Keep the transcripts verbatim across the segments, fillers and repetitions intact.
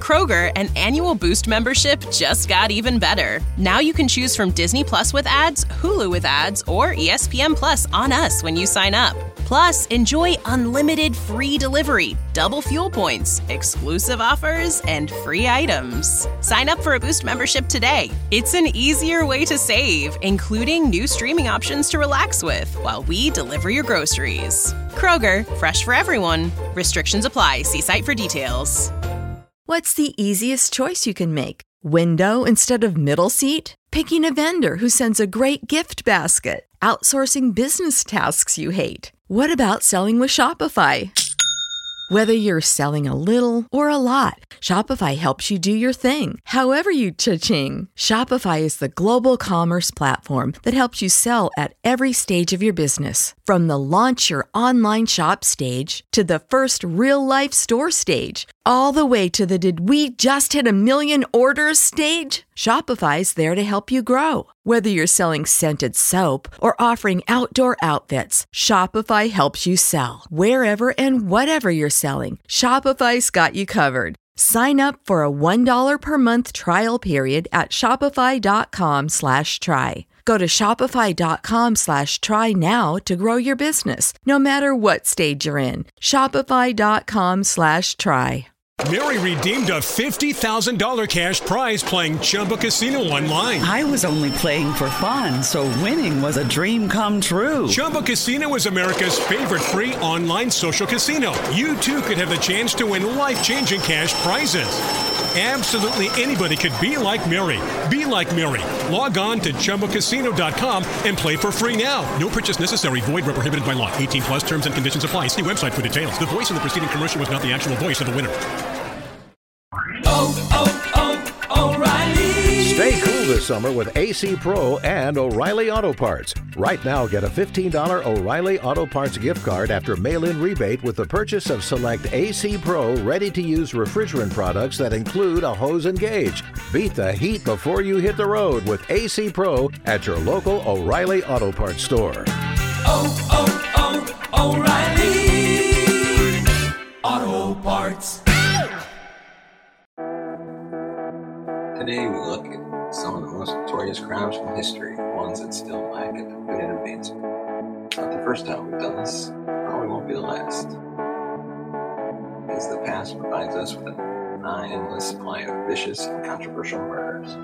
Kroger, an annual Boost membership just got even better. Now you can choose from Disney Plus with ads, Hulu with ads, or E S P N Plus on us when you sign up. Plus, enjoy unlimited free delivery, double fuel points, exclusive offers, and free items. Sign up for a Boost membership today. It's an easier way to save, including new streaming options to relax with while we deliver your groceries. Kroger, fresh for everyone. Restrictions apply. See site for details. What's the easiest choice you can make? Window instead of middle seat? Picking a vendor who sends a great gift basket? Outsourcing business tasks you hate? What about selling with Shopify? Whether you're selling a little or a lot, Shopify helps you do your thing, however you cha-ching. Shopify is the global commerce platform that helps you sell at every stage of your business. From the launch your online shop stage to the first real-life store stage, all the way to the did we just hit a million orders stage. Shopify's there to help you grow. Whether you're selling scented soap or offering outdoor outfits, Shopify helps you sell. Wherever and whatever you're selling, Shopify's got you covered. Sign up for a one dollar per month trial period at shopify.com slash try. Go to shopify.com slash try now to grow your business, no matter what stage you're in. Shopify.com slash try. Mary redeemed a fifty thousand dollars cash prize playing Chumba Casino online. I was only playing for fun, so winning was a dream come true. Chumba Casino is America's favorite free online social casino. You, too, could have the chance to win life-changing cash prizes. Absolutely anybody could be like Mary. Be like Mary. Log on to Chumba Casino dot com and play for free now. No purchase necessary. Void where prohibited by law. eighteen plus terms and conditions apply. See website for details. The voice in the preceding commercial was not the actual voice of the winner. Oh, oh, oh, O'Reilly. Stay cool this summer with A C Pro and O'Reilly Auto Parts. Right now, get a fifteen dollars O'Reilly Auto Parts gift card after mail-in rebate with the purchase of select A C Pro ready-to-use refrigerant products that include a hose and gauge. Beat the heat before you hit the road with A C Pro at your local O'Reilly Auto Parts store. Oh, oh, oh, O'Reilly Auto Parts. Today we look at some of the most notorious crimes from history, ones that still lack a definitive answer. Not the first time we've done this, probably won't be the last. As the past provides us with a nigh-endless supply of vicious and controversial murders.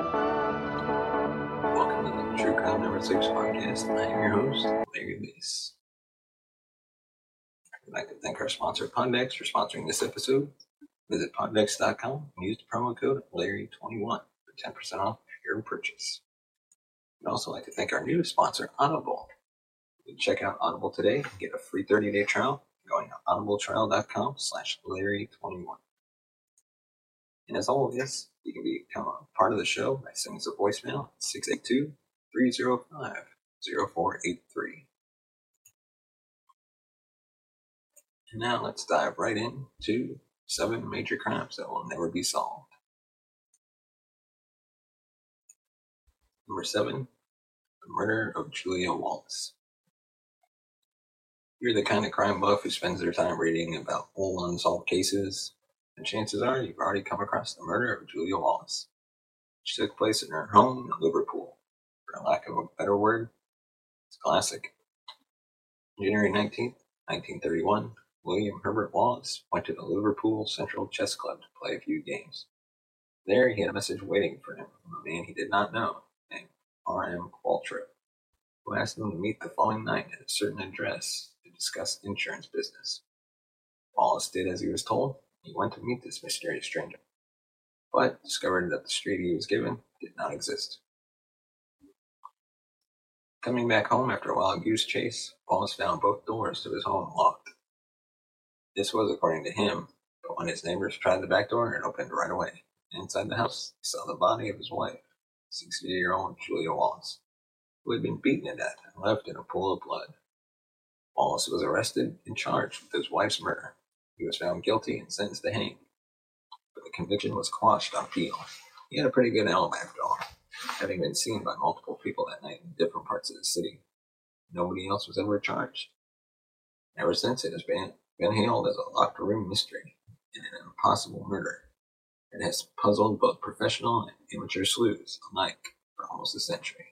Welcome to the True Crime Number six podcast. I am your host, Larry Leese. I'd like to thank our sponsor, Pondex, for sponsoring this episode. Visit Pondex dot com and use the promo code Larry twenty-one for ten percent off your purchase. I'd also like to thank our newest sponsor, Audible. You can check out Audible today and get a free thirty-day trial going to audibletrial.com slash Larry twenty-one. And as always, you can become a part of the show by sending us a voicemail at six eight two, three oh five, oh four eight three. And now let's dive right into seven major crimes that will never be solved. Number seven, the murder of Julia Wallace. You're the kind of crime buff who spends their time reading about old unsolved cases, and chances are you've already come across the murder of Julia Wallace, which took place in her home in Liverpool. For lack of a better word, it's classic. January nineteenth, nineteen thirty-one, William Herbert Wallace went to the Liverpool Central Chess Club to play a few games. There he had a message waiting for him from a man he did not know, named R M Qualtrough, who asked him to meet the following night at a certain address to discuss insurance business. Wallace did as he was told. He went to meet this mysterious stranger, but discovered that the street he was given did not exist. Coming back home after a wild goose chase, Wallace found both doors to his home locked. This was according to him, but when his neighbors tried the back door, it opened right away. Inside the house, he saw the body of his wife, sixty-year-old Julia Wallace, who had been beaten to death and left in a pool of blood. Wallace was arrested and charged with his wife's murder. He was found guilty and sentenced to hang, but the conviction was quashed on appeal. He had a pretty good alibi after all, having been seen by multiple people that night in different parts of the city. Nobody else was ever charged. Ever since, it has been been hailed as a locked room mystery and an impossible murder. It has puzzled both professional and amateur sleuths alike for almost a century.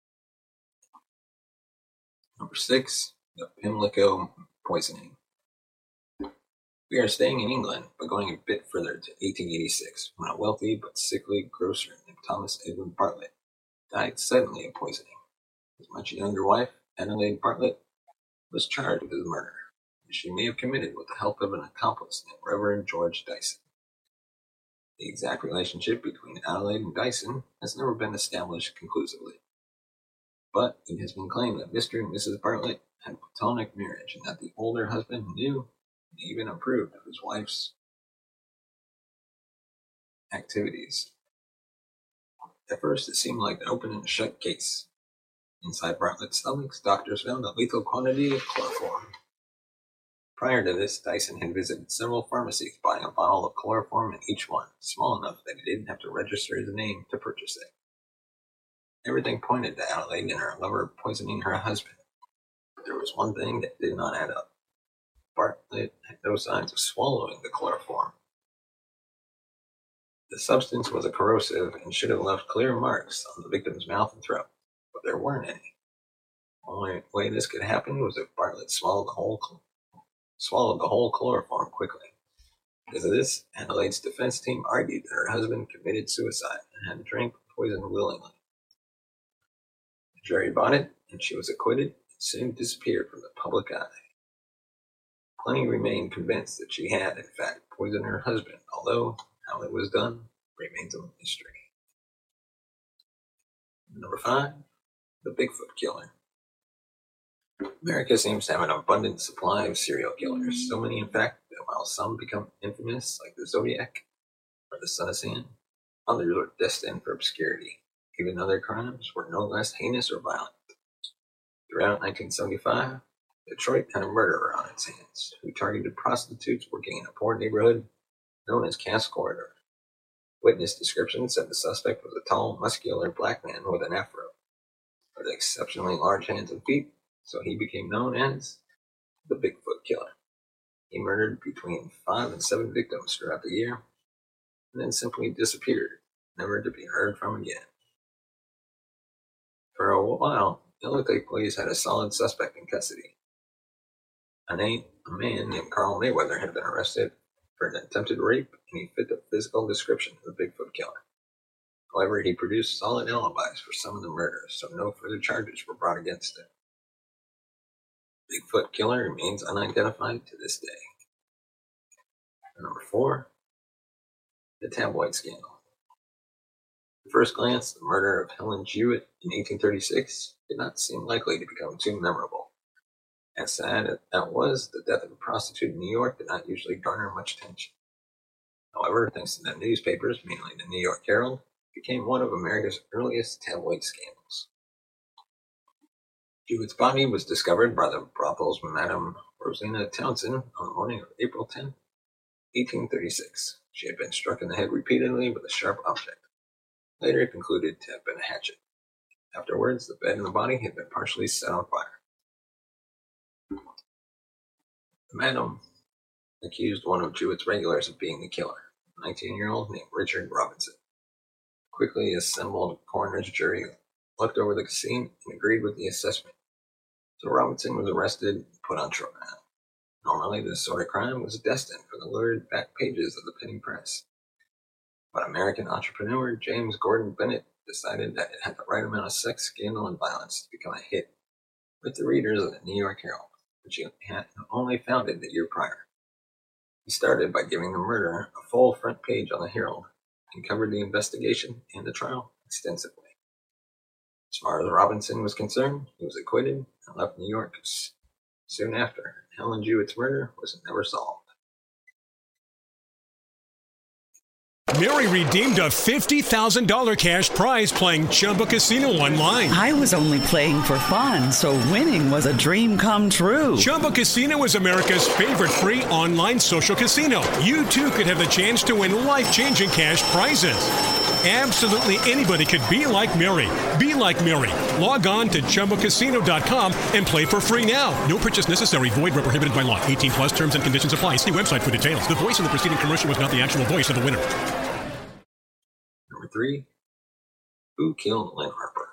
Number six, the Pimlico poisoning. We are staying in England, but going a bit further to eighteen eighty-six, when a wealthy but sickly grocer named Thomas Edwin Bartlett died suddenly of poisoning. His much younger wife, Adelaide Bartlett, was charged with his murder, which she may have committed with the help of an accomplice named Reverend George Dyson. The exact relationship between Adelaide and Dyson has never been established conclusively, but it has been claimed that Mister and Missus Bartlett had a platonic marriage and that the older husband knew and even approved of his wife's activities. At first, it seemed like an open and shut case. Inside Bartlett's stomach, doctors found a lethal quantity of chloroform. Prior to this, Dyson had visited several pharmacies buying a bottle of chloroform in each one, small enough that he didn't have to register his name to purchase it. Everything pointed to Adelaide and her lover poisoning her husband, but there was one thing that did not add up. Bartlett had no signs of swallowing the chloroform. The substance was a corrosive and should have left clear marks on the victim's mouth and throat, but there weren't any. The only way this could happen was if Bartlett swallowed the whole cl- swallowed the whole chloroform quickly. Because of this, Adelaide's defense team argued that her husband committed suicide and had drank poison willingly. The jury bought it, and she was acquitted and soon disappeared from the public eye. Plenty remained convinced that she had, in fact, poisoned her husband, although how it was done remains a mystery. Number five, the Bigfoot Killer. America seems to have an abundant supply of serial killers, so many in fact that while some become infamous, like the Zodiac or the Son of Sam, others are destined for obscurity. Even other crimes were no less heinous or violent. Throughout nineteen seventy-five, Detroit had a murderer on its hands who targeted prostitutes working in a poor neighborhood known as Cass Corridor. Witness description said the suspect was a tall, muscular black man with an afro, with exceptionally large hands and feet, so he became known as the Bigfoot Killer. He murdered between five and seven victims throughout the year, and then simply disappeared, never to be heard from again. For a while, it looked like police had a solid suspect in custody. A, name, a man named Carl Mayweather had been arrested for an attempted rape, and he fit the physical description of the Bigfoot Killer. However, he produced solid alibis for some of the murders, so no further charges were brought against him. Bigfoot Killer remains unidentified to this day. Number four, the tabloid scandal. At first glance, the murder of Helen Jewett in eighteen thirty-six did not seem likely to become too memorable. As sad as that was, the death of a prostitute in New York did not usually garner much attention. However, thanks to the newspapers, mainly the New York Herald, it became one of America's earliest tabloid scandals. Jewett's body was discovered by the brothel's Madame Rosina Townsend on the morning of April tenth, eighteen thirty-six. She had been struck in the head repeatedly with a sharp object, later concluded to have been a hatchet. Afterwards, the bed and the body had been partially set on fire. The Madam accused one of Jewett's regulars of being the killer, a nineteen-year-old named Richard Robinson. Quickly assembled coroner's jury looked over the scene and agreed with the assessment. So Robinson was arrested and put on trial. Normally, this sort of crime was destined for the lurid back pages of the penny press. But American entrepreneur James Gordon Bennett decided that it had the right amount of sex, scandal, and violence to become a hit with the readers of the New York Herald, which he had only founded the year prior. He started by giving the murderer a full front page on the Herald and covered the investigation and the trial extensively. As far as Robinson was concerned, he was acquitted and left New York soon after. Helen Jewett's murder was never solved. Mary redeemed a fifty thousand dollars cash prize playing Chumba Casino online. I was only playing for fun, so winning was a dream come true. Chumba Casino is America's favorite free online social casino. You too could have the chance to win life-changing cash prizes. Absolutely anybody could be like Mary. Be like Mary. Log on to Chumba Casino dot com and play for free now. No purchase necessary. Void where prohibited by law. eighteen plus terms and conditions apply. See website for details. The voice in the preceding commercial was not the actual voice of the winner. Number three, who killed Lynn Harper?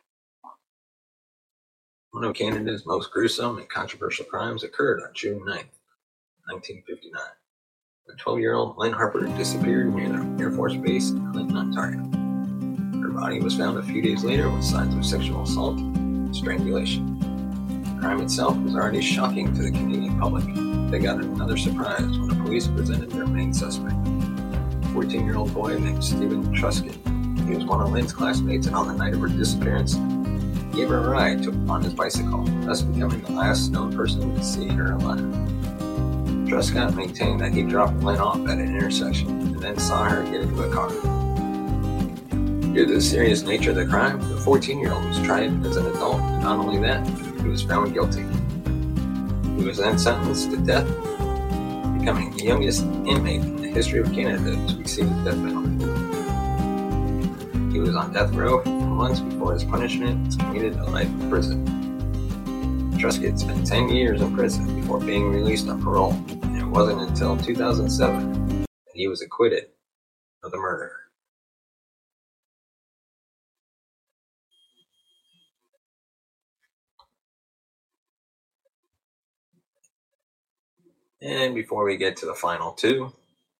One of Canada's most gruesome and controversial crimes occurred on June ninth, nineteen fifty-nine. The twelve-year-old Lynn Harper disappeared near the Air Force Base in Clinton, Ontario. Her body was found a few days later with signs of sexual assault and strangulation. The crime itself was already shocking to the Canadian public. They got another surprise when the police presented their main suspect, a fourteen-year-old boy named Stephen Truscott. He was one of Lynn's classmates, and on the night of her disappearance, he gave her a ride to, on his bicycle, thus becoming the last known person to see her alive. Truscott maintained that he dropped Lynn off at an intersection and then saw her get into a car. Due to the serious nature of the crime, the fourteen-year-old was tried as an adult, and not only that, he was found guilty. He was then sentenced to death, becoming the youngest inmate in the history of Canada to receive the death penalty. He was on death row for months before his punishment was commuted to life in prison. Truscott spent ten years in prison before being released on parole, and it wasn't until two thousand seven that he was acquitted of the murder. And before we get to the final two,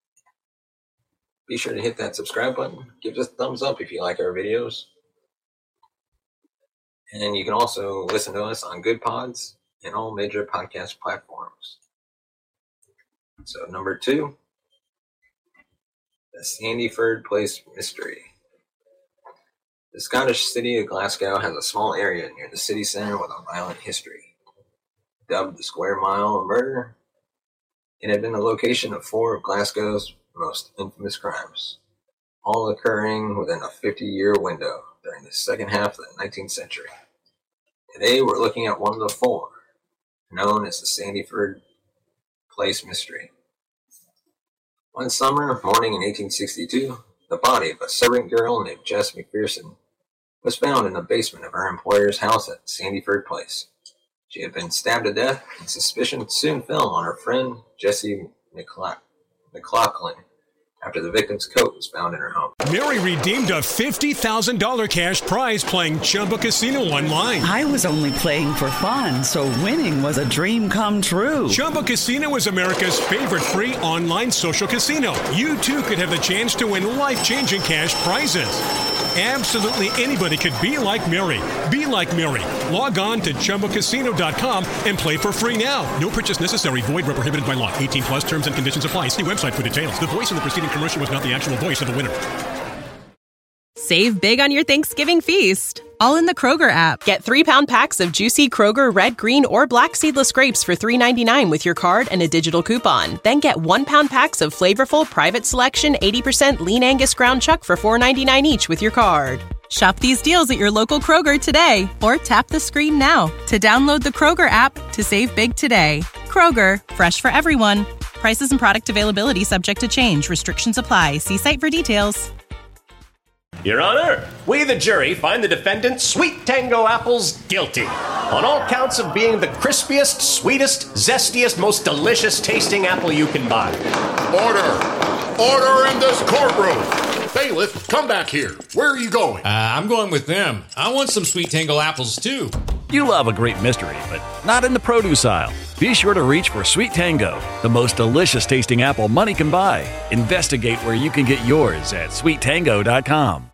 be sure to hit that subscribe button. Give us a thumbs up if you like our videos. And you can also listen to us on Good Pods and all major podcast platforms. So number two, the Sandyford Place Mystery. The Scottish city of Glasgow has a small area near the city centre with a violent history. Dubbed the Square Mile of Murder, it had been the location of four of Glasgow's most infamous crimes, all occurring within a fifty-year window during the second half of the nineteenth century. Today we're looking at one of the four, known as the Sandyford Place Mystery. One summer morning in eighteen sixty-two, the body of a servant girl named Jess McPherson was found in the basement of her employer's house at Sandyford Place. She had been stabbed to death, and suspicion soon fell on her friend Jessie McLaughlin after the victim's coat was found in her home. Mary redeemed a fifty thousand dollars cash prize playing Chumba Casino online. I was only playing for fun, so winning was a dream come true. Chumba Casino is America's favorite free online social casino. You too could have the chance to win life-changing cash prizes. Absolutely anybody could be like Mary. Be like Mary. Log on to Chumba Casino dot com and play for free now. No purchase necessary. Void where prohibited by law. eighteen plus terms and conditions apply. See website for details. The voice in the preceding commercial was not the actual voice of the winner. Save big on your Thanksgiving feast, all in the Kroger app. Get three-pound packs of juicy Kroger red, green, or black seedless grapes for three ninety-nine with your card and a digital coupon. Then get one-pound packs of flavorful, private selection, eighty percent lean Angus ground chuck for four ninety-nine each with your card. Shop these deals at your local Kroger today, or tap the screen now to download the Kroger app to save big today. Kroger, fresh for everyone. Prices and product availability subject to change. Restrictions apply. See site for details. Your Honor, we, the jury, find the defendant, Sweet Tango Apples, guilty on all counts of being the crispiest, sweetest, zestiest, most delicious tasting apple you can buy. Order! Order in this courtroom! Bailiff, come back here. Where are you going? Uh, I'm going with them. I want some Sweet Tango apples, too. You love a great mystery, but not in the produce aisle. Be sure to reach for Sweet Tango, the most delicious tasting apple money can buy. Investigate where you can get yours at sweet tango dot com.